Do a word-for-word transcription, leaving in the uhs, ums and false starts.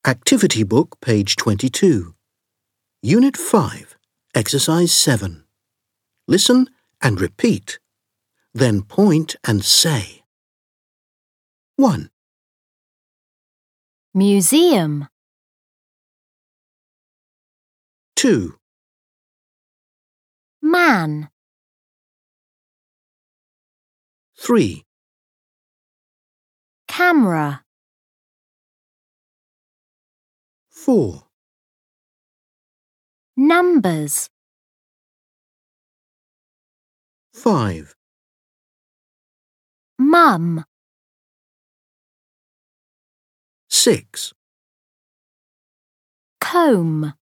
Activity Book, page twenty-two. Unit five, Exercise seven. Listen and repeat. Then point and say. one. Museum. two. Man. three. Camera. four. Numbers. five. Mum. six. Comb.